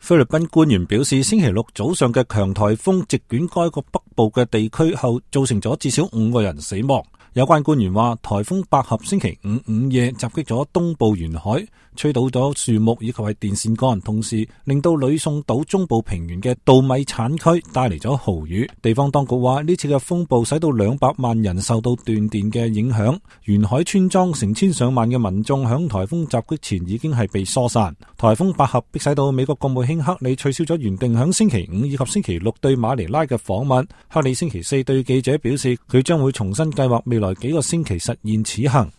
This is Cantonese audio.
菲律賓官員表示，星期六早上嘅強颱風席捲該國北部嘅地區後，造成咗至少5個人死亡。有關官員話，颱風百合星期五午夜襲擊咗東部沿海，吹倒咗樹木以及係電線桿，同時令到呂宋島中部平原嘅稻米產區帶嚟咗豪雨。地方當局話，呢次嘅風暴使到200萬人受到斷電嘅影響，沿海村莊成千上萬嘅民眾響颱風襲擊前已經係被疏散。颱風百合迫使到美國國務卿克里取消咗原定響星期五以及星期六對馬尼拉嘅訪問。克里星期四對記者表示，佢將會重新計劃未來幾個星期實現此行。